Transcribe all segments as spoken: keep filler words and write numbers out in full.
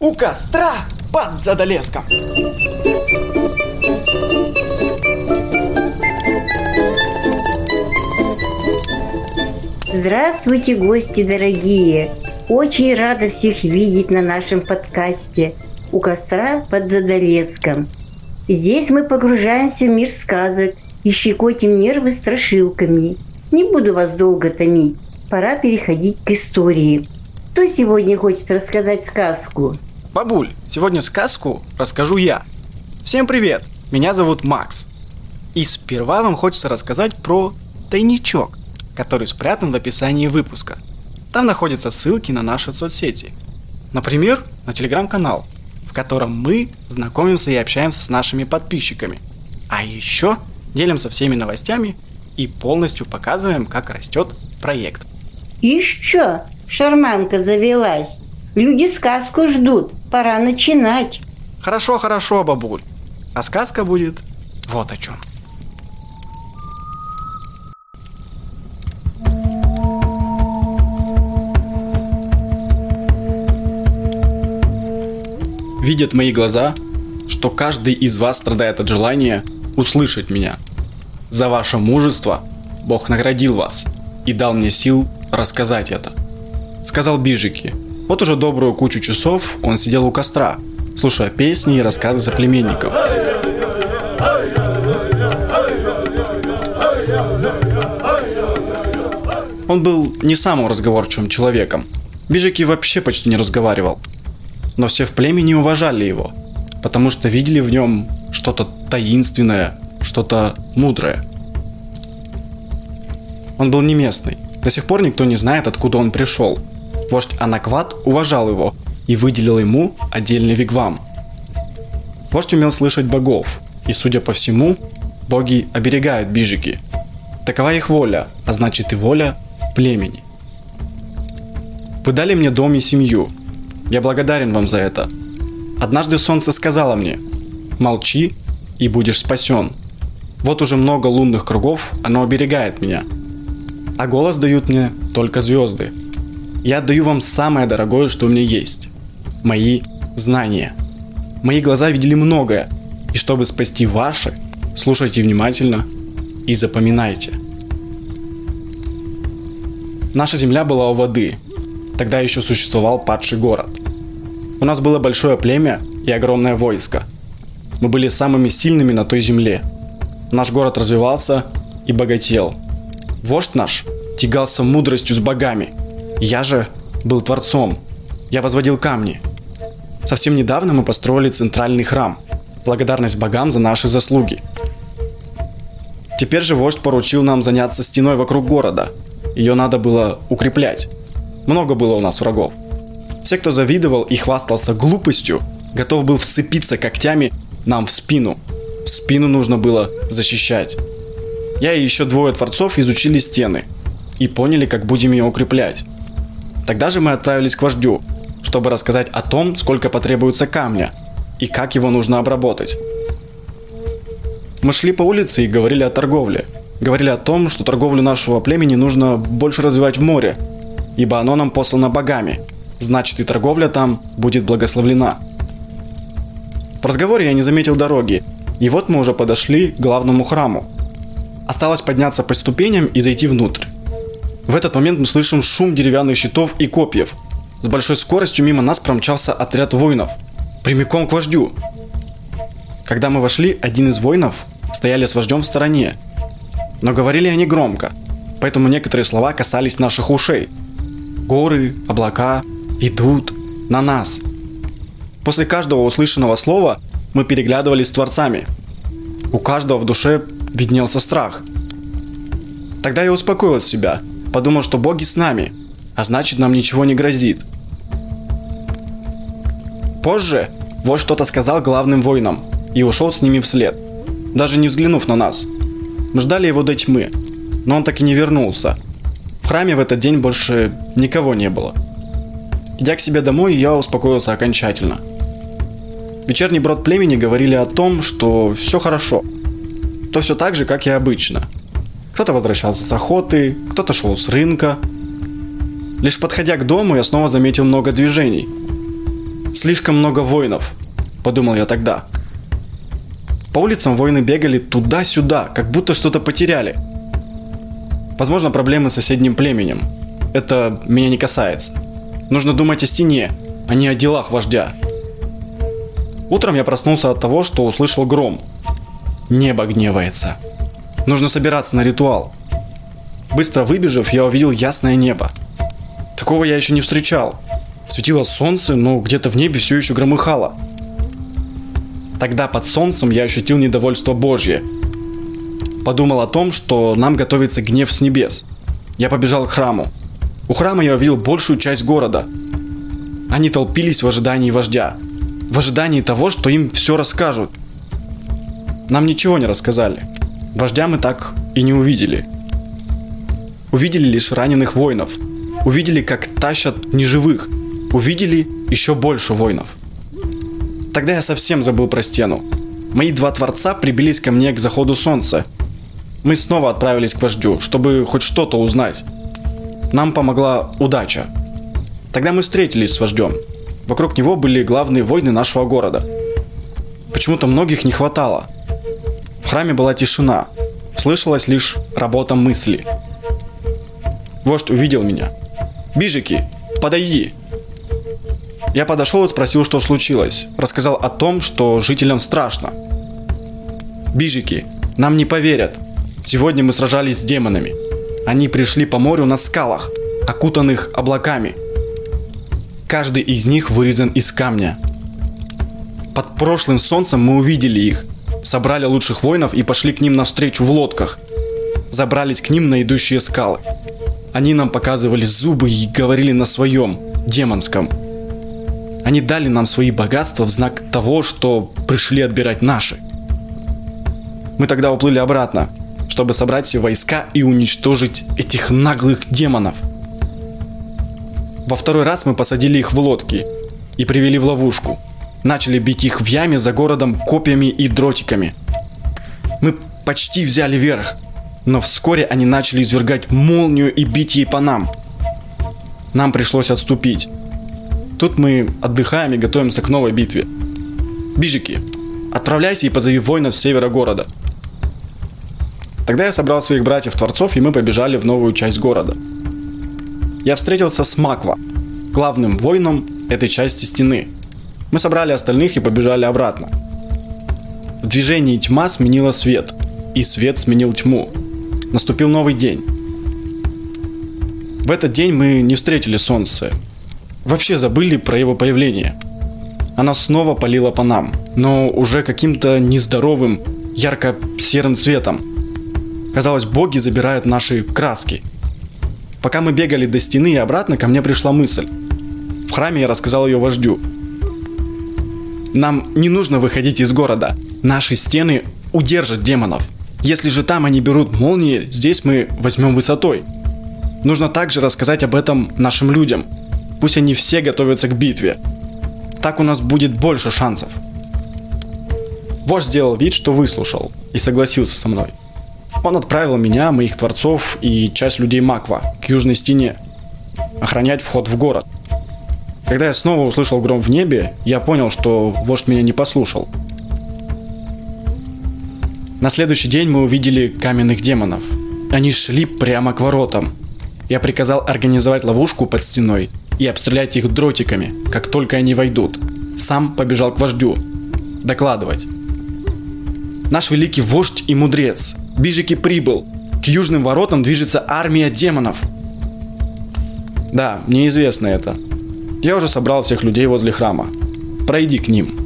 у костра под Задолеском. Здравствуйте, гости дорогие! Очень рада всех видеть на нашем подкасте «У костра под Задолеском». Здесь мы погружаемся в мир сказок и щекотим нервы страшилками. Не буду вас долго томить, пора переходить к истории. Кто сегодня хочет рассказать сказку? Бабуль, сегодня сказку расскажу я. Всем привет, меня зовут Макс. И сперва вам хочется рассказать про тайничок, который спрятан в описании выпуска. Там находятся ссылки на наши соцсети. Например, на телеграм-канал, в котором мы знакомимся и общаемся с нашими подписчиками. А еще делимся всеми новостями и полностью показываем, как растет проект. Еще шарманка завелась. Люди сказку ждут, пора начинать. Хорошо, хорошо, бабуль. А сказка будет вот о чем. Видят мои глаза, что каждый из вас страдает от желания услышать меня. За ваше мужество Бог наградил вас и дал мне сил рассказать это. Сказал Бижики. Вот уже добрую кучу часов он сидел у костра, слушая песни и рассказы соплеменников. Он был не самым разговорчивым человеком. Бижики вообще почти не разговаривал. Но все в племени уважали его, потому что видели в нем что-то таинственное, что-то мудрое. Он был не местный. До сих пор никто не знает, откуда он пришел. Вождь Анакват уважал его и выделил ему отдельный вигвам. Вождь умел слышать богов, и, судя по всему, боги оберегают Бижики. Такова их воля, а значит и воля племени. Вы дали мне дом и семью. Я благодарен вам за это. Однажды солнце сказало мне: молчи и будешь спасен. Вот уже много лунных кругов оно оберегает меня. А голос дают мне только звезды. Я отдаю вам самое дорогое, что у меня есть. Мои знания. Мои глаза видели многое. И чтобы спасти ваши, слушайте внимательно и запоминайте. Наша земля была у воды. Тогда еще существовал падший город. У нас было большое племя и огромное войско. Мы были самыми сильными на той земле. Наш город развивался и богател. Вождь наш тягался мудростью с богами. Я же был творцом. Я возводил камни. Совсем недавно мы построили центральный храм. Благодарность богам за наши заслуги. Теперь же вождь поручил нам заняться стеной вокруг города. Ее надо было укреплять. Много было у нас врагов. Все, кто завидовал и хвастался глупостью, готов был вцепиться когтями нам в спину. Спину нужно было защищать. Я и еще двое творцов изучили стены и поняли, как будем ее укреплять. Тогда же мы отправились к вождю, чтобы рассказать о том, сколько потребуется камня и как его нужно обработать. Мы шли по улице и говорили о торговле. Говорили о том, что торговлю нашего племени нужно больше развивать в море, ибо оно нам послано богами. Значит, и торговля там будет благословлена. В разговоре я не заметил дороги, и вот мы уже подошли к главному храму. Осталось подняться по ступеням и зайти внутрь. В этот момент мы слышим шум деревянных щитов и копьев. С большой скоростью мимо нас промчался отряд воинов, прямиком к вождю. Когда мы вошли, один из воинов стояли с вождем в стороне, но говорили они громко, поэтому некоторые слова касались наших ушей. Горы, облака идут на нас. После каждого услышанного слова мы переглядывались с творцами. У каждого в душе виднелся страх. Тогда я успокоил себя, подумал, что боги с нами, а значит, нам ничего не грозит. Позже вождь что-то сказал главным воинам и ушел с ними вслед, даже не взглянув на нас. Мы ждали его до тьмы, но он так и не вернулся. В храме в этот день больше никого не было. Идя к себе домой, я успокоился окончательно. Вечерний брод племени говорили о том, что все хорошо. То все так же, как и обычно. Кто-то возвращался с охоты, кто-то шел с рынка. Лишь подходя к дому, я снова заметил много движений. Слишком много воинов, подумал я тогда. По улицам воины бегали туда-сюда, как будто что-то потеряли. Возможно, проблемы с соседним племенем. Это меня не касается. Нужно думать о стене, а не о делах вождя. Утром я проснулся от того, что услышал гром. Небо гневается. Нужно собираться на ритуал. Быстро выбежав, я увидел ясное небо. Такого я еще не встречал. Светило солнце, но где-то в небе все еще громыхало. Тогда под солнцем я ощутил недовольство Божье. Подумал о том, что нам готовится гнев с небес. Я побежал к храму. У храма я увидел большую часть города. Они толпились в ожидании вождя. В ожидании того, что им все расскажут. Нам ничего не рассказали. Вождя мы так и не увидели. Увидели лишь раненых воинов. Увидели, как тащат неживых. Увидели еще больше воинов. Тогда я совсем забыл про стену. Мои два творца прибились ко мне к заходу солнца. Мы снова отправились к вождю, чтобы хоть что-то узнать. Нам помогла удача. Тогда мы встретились с вождем. Вокруг него были главные воины нашего города. Почему-то многих не хватало. В храме была тишина. Слышалась лишь работа мысли. Вождь увидел меня. «Бижики, подойди!» Я подошел и спросил, что случилось. Рассказал о том, что жителям страшно. «Бижики, нам не поверят. Сегодня мы сражались с демонами. Они пришли по морю на скалах, окутанных облаками. Каждый из них вырезан из камня. Под прошлым солнцем мы увидели их, собрали лучших воинов и пошли к ним навстречу в лодках. Забрались к ним на идущие скалы. Они нам показывали зубы и говорили на своем, демонском. Они дали нам свои богатства в знак того, что пришли отбирать наши. Мы тогда уплыли обратно, чтобы собрать все войска и уничтожить этих наглых демонов. Во второй раз мы посадили их в лодки и привели в ловушку. Начали бить их в яме за городом копьями и дротиками. Мы почти взяли верх, но вскоре они начали извергать молнию и бить ей по нам. Нам пришлось отступить. Тут мы отдыхаем и готовимся к новой битве. Бижики, отправляйся и позови воинов с севера города. Тогда я собрал своих братьев-творцов, и мы побежали в новую часть города. Я встретился с Маква, главным воином этой части стены. Мы собрали остальных и побежали обратно. В движении тьма сменила свет, и свет сменил тьму. Наступил новый день. В этот день мы не встретили солнце. Вообще забыли про его появление. Оно снова палило по нам, но уже каким-то нездоровым, ярко-серым цветом. Казалось, боги забирают наши краски. Пока мы бегали до стены и обратно, ко мне пришла мысль. В храме я рассказал ее вождю. Нам не нужно выходить из города. Наши стены удержат демонов. Если же там они берут молнии, здесь мы возьмем высотой. Нужно также рассказать об этом нашим людям. Пусть они все готовятся к битве. Так у нас будет больше шансов. Вождь сделал вид, что выслушал, и согласился со мной. Он отправил меня, моих творцов и часть людей Маква к южной стене, охранять вход в город. Когда я снова услышал гром в небе, я понял, что вождь меня не послушал. На следующий день мы увидели каменных демонов. Они шли прямо к воротам. Я приказал организовать ловушку под стеной и обстрелять их дротиками, как только они войдут. Сам побежал к вождю. Докладывать. Наш великий вождь и мудрец Бижики прибыл. К южным воротам движется армия демонов. Да, мне известно это. Я уже собрал всех людей возле храма. Пройди к ним.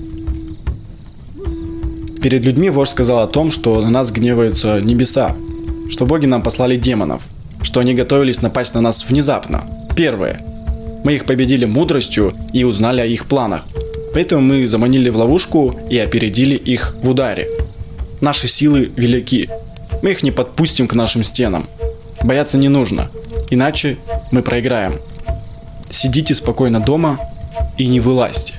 Перед людьми вождь сказал о том, что на нас гневаются небеса, что боги нам послали демонов, что они готовились напасть на нас внезапно. Первое. Мы их победили мудростью и узнали о их планах. Поэтому мы заманили в ловушку и опередили их в ударе. Наши силы велики. Мы их не подпустим к нашим стенам. Бояться не нужно, иначе мы проиграем. Сидите спокойно дома и не вылазьте.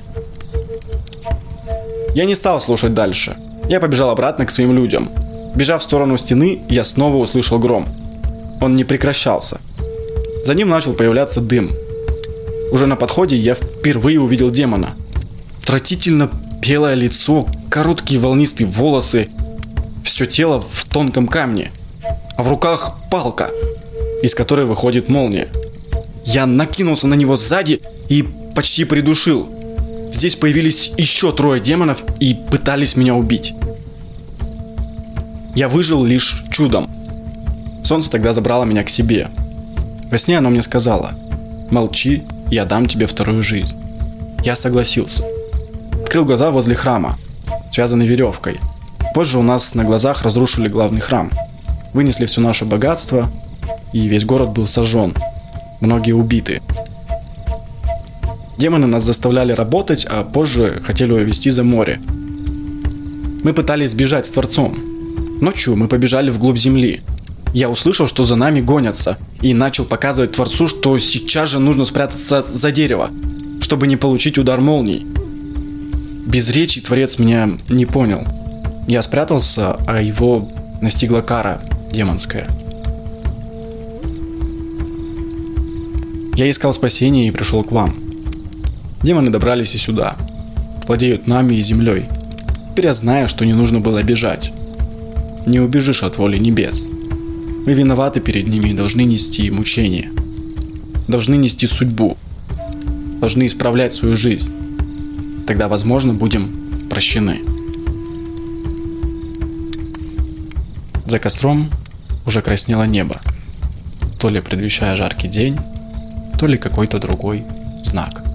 Я не стал слушать дальше. Я побежал обратно к своим людям. Бежав в сторону стены, я снова услышал гром. Он не прекращался. За ним начал появляться дым. Уже на подходе я впервые увидел демона. Отвратительно белое лицо, короткие волнистые волосы, все тело в тонком камне, а в руках палка, из которой выходит молния. Я накинулся на него сзади и почти придушил. Здесь появились еще трое демонов и пытались меня убить. Я выжил лишь чудом. Солнце тогда забрало меня к себе. Во сне оно мне сказала: молчи, я дам тебе вторую жизнь. Я согласился. Открыл глаза возле храма, связанный веревкой. Позже у нас на глазах разрушили главный храм. Вынесли все наше богатство, и весь город был сожжен. Многие убиты. Демоны нас заставляли работать, а позже хотели увезти за море. Мы пытались сбежать с Творцом. Ночью мы побежали вглубь земли. Я услышал, что за нами гонятся, и начал показывать Творцу, что сейчас же нужно спрятаться за дерево, чтобы не получить удар молний. Без речи Творец меня не понял. Я спрятался, а его настигла кара демонская. Я искал спасения и пришел к вам. Демоны добрались и сюда. Владеют нами и землей. Теперь я знаю, что не нужно было бежать. Не убежишь от воли небес. Мы виноваты перед ними и должны нести мучения. Должны нести судьбу. Должны исправлять свою жизнь. Тогда, возможно, будем прощены. За костром уже краснело небо, то ли предвещая жаркий день, то ли какой-то другой знак.